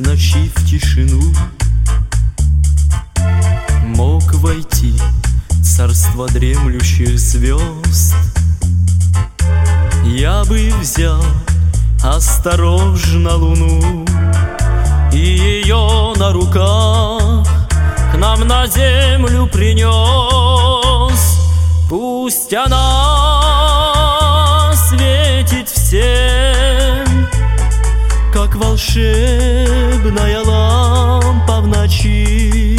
ночи в тишину мог войти царство дремлющих звезд. Я бы взял осторожно луну и ее на руках к нам на землю принес. Пусть она светит всем, как волшебная лампа в ночи.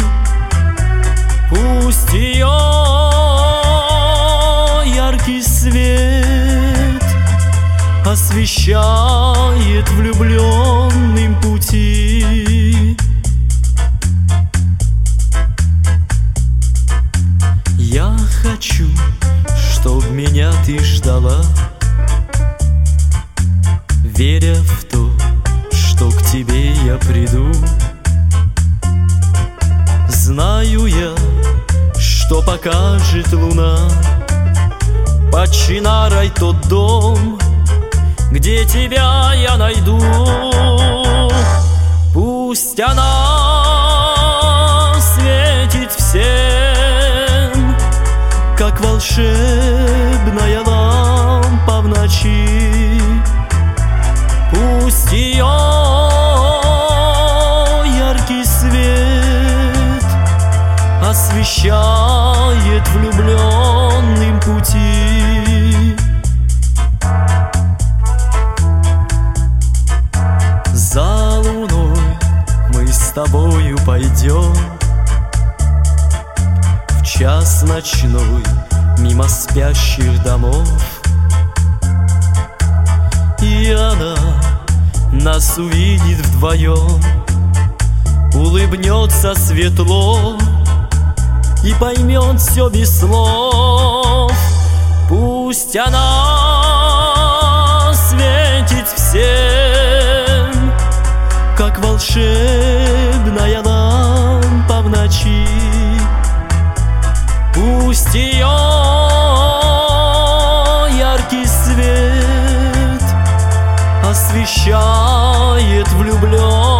Пусть ее яркий свет освещает влюбленным пути. Я хочу, чтоб меня ты ждала, веря в то, что к тебе я приду. Знаю я, что покажет луна под чинарой тот дом, где тебя я найду. Пусть она светит всем, как волшебная лампа в ночи. Пусть ее яркий свет освещает влюбленным пути. За луной мы с тобою пойдем в час ночной мимо спящих домов, и она нас увидит вдвоем, улыбнется светло и поймет все без слов. Пусть она светит всем, как волшебная лампа в ночи. Пусть ее яркий свет освещает влюбленных